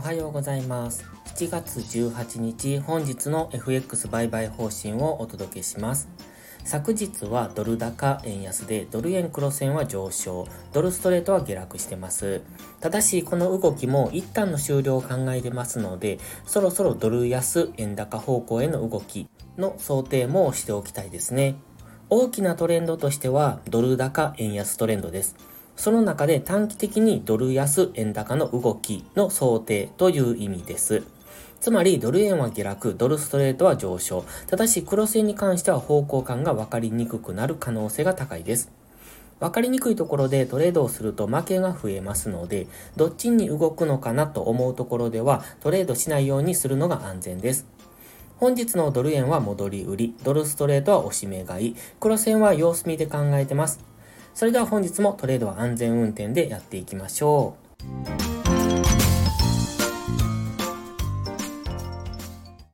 はようございます。7月18日、本日の FX 売買方針をお届けします。昨日はドル高円安でドル円黒線は上昇、ドルストレートは下落してます。ただしこの動きも一旦の終了を考えてますので、そろそろドル安円高方向への動きの想定もしておきたいですね。大きなトレンドとしてはドル高円安トレンドです。その中で短期的にドル安円高の動きの想定という意味です。つまりドル円は下落、ドルストレートは上昇。ただし黒線に関しては方向感が分かりにくくなる可能性が高いです。分かりにくいところでトレードをすると負けが増えますので、どっちに動くのかなと思うところではトレードしないようにするのが安全です。本日のドル円は戻り売り、ドルストレートは押し目買い、黒線は様子見で考えてます。それでは本日もトレードは安全運転でやっていきましょう。